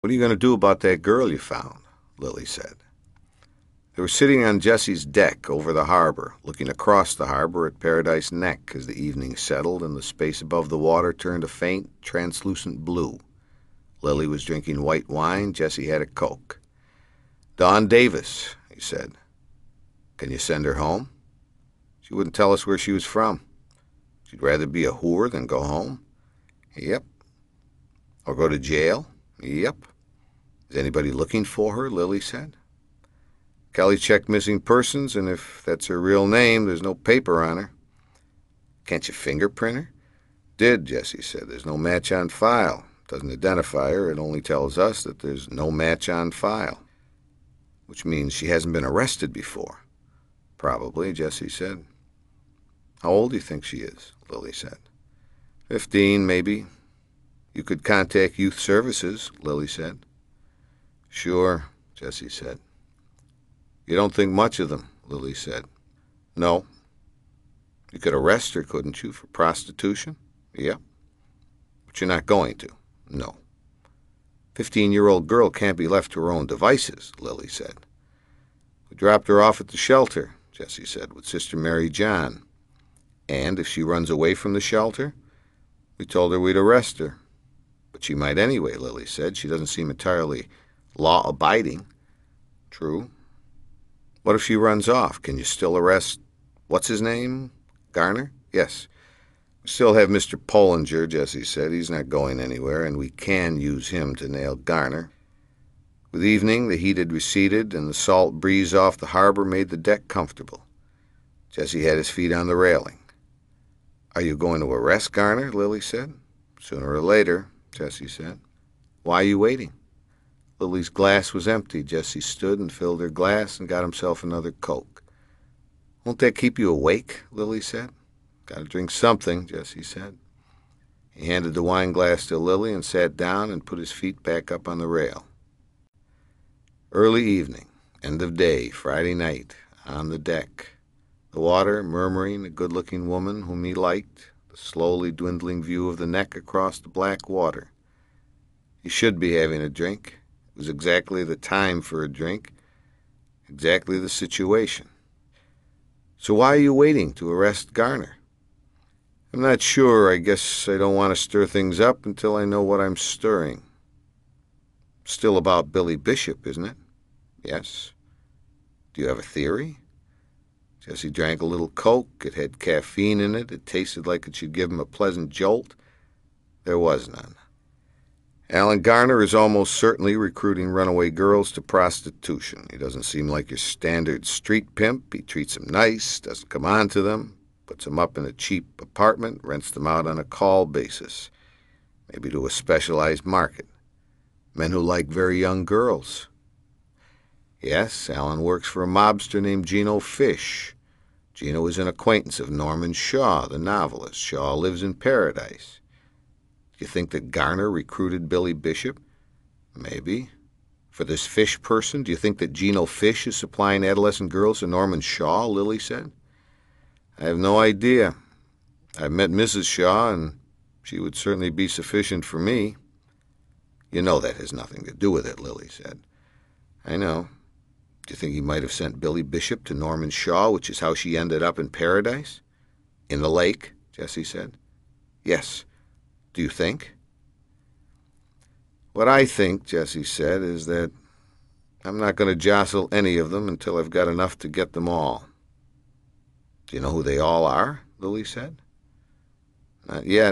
What are you going to do about that girl you found? Lily said. They were sitting on Jessie's deck over the harbor, looking across the harbor at Paradise Neck as the evening settled and the space above the water turned a faint, translucent blue. Lily was drinking white wine. Jessie had a Coke. "Dawn Davis," he said. "Can you send her home?" "She wouldn't tell us where she was from." "She'd rather be a whore than go home?" "Yep." "Or go to jail?" "Yep." "Is anybody looking for her?" Lily said. "Kelly checked missing persons, and if that's her real name, there's no paper on her." "Can't you fingerprint her?" "Did," Jessie said. "There's no match on file. Doesn't identify her. It only tells us that there's no match on file." "Which means she hasn't been arrested before." "Probably," Jessie said. "How old do you think she is?" Lily said. 15, maybe. "You could contact Youth Services," Lily said. "Sure," Jessie said. "You don't think much of them," Lily said. "No." "You could arrest her, couldn't you, for prostitution?" "Yep." "But you're not going to." "No." 15-year-old girl can't be left to her own devices," Lily said. "We dropped her off at the shelter," Jessie said, "with Sister Mary John. And if she runs away from the shelter, we told her we'd arrest her." "But she might anyway," Lily said. "She doesn't seem entirely law-abiding." "True." "What if she runs off? Can you still arrest, what's his name? Garner?" "Yes." "We still have Mr. Pollinger," Jessie said. "He's not going anywhere, and we can use him to nail Garner." With evening, the heat had receded, and the salt breeze off the harbor made the deck comfortable. Jessie had his feet on the railing. "Are you going to arrest Garner?" Lily said. "Sooner or later," Jessie said. "Why are you waiting?" Lily's glass was empty. Jessie stood and filled her glass and got himself another Coke. "Won't that keep you awake?" Lily said. "Gotta drink something," Jessie said. He handed the wine glass to Lily and sat down and put his feet back up on the rail. Early evening, end of day, Friday night, on the deck. The water murmuring, a good-looking woman whom he liked, the slowly dwindling view of the neck across the black water. He should be having a drink. It was exactly the time for a drink, exactly the situation. "So why are you waiting to arrest Garner?" "I'm not sure. I guess I don't want to stir things up until I know what I'm stirring." "Still about Billy Bishop, isn't it?" "Yes." "Do you have a theory?" Jessie drank a little Coke. It had caffeine in it. It tasted like it should give him a pleasant jolt. There was none. "Alan Garner is almost certainly recruiting runaway girls to prostitution. He doesn't seem like your standard street pimp. He treats them nice, doesn't come on to them, puts them up in a cheap apartment, rents them out on a call basis, maybe to a specialized market. Men who like very young girls." "Yes, Alan works for a mobster named Gino Fish. Gino is an acquaintance of Norman Shaw, the novelist. Shaw lives in Paradise. Do you think that Garner recruited Billy Bishop?" "Maybe. For this Fish person, do you think that Gino Fish is supplying adolescent girls to Norman Shaw?" Lily said. "I have no idea. I've met Mrs. Shaw, and she would certainly be sufficient for me." "You know that has nothing to do with it," Lily said. "I know. Do you think he might have sent Billy Bishop to Norman Shaw, which is how she ended up in Paradise?" "In the lake," Jessie said. "Yes. Do you think?" "What I think," Jessie said, "is that I'm not going to jostle any of them until I've got enough to get them all." "Do you know who they all are?" Lily said. "Not yet.